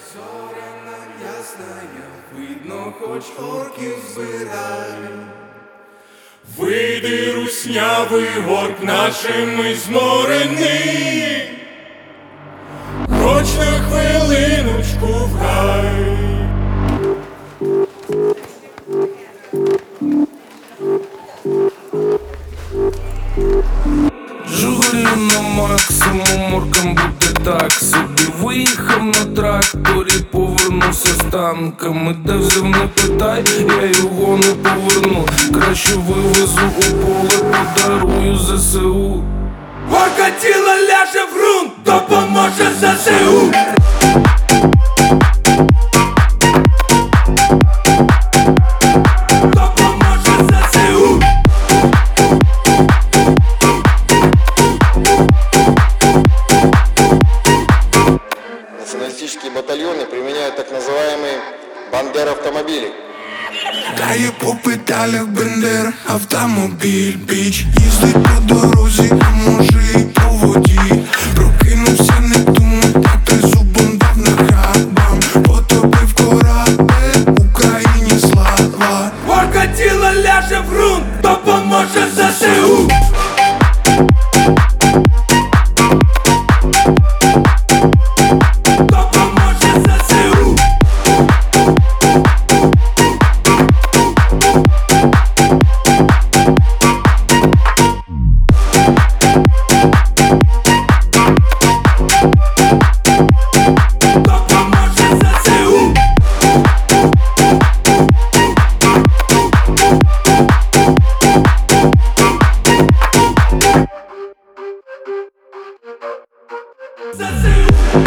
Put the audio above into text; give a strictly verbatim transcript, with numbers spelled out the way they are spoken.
зоряна ясная, видно, хоч орків збирай. Вийди, руснявий горк нашими зморений, хоч на хвилиночку в гай. Жигулі на максимум, оркам буде так собі. Виїхав на тракторі, повернувся з танками. Де взяв, не питай, я його не поверну. Краще вивезу у поле, подарую ЗСУ. Орка тіло ляже в ґрунт, допоможе ЗСУ. Националистические батальоны применяют так называемые бандер-автомобили. Дає по педалях бендер, автомобіль, біч. Їздить по дорозі, а може і по воді. Прокинувся, не думав, та ти зубом дав нахабам. Потопив корабель, Україні слава. Орка тіло ляже в ґрунт, допоможе ЗСУ. ЗСУ.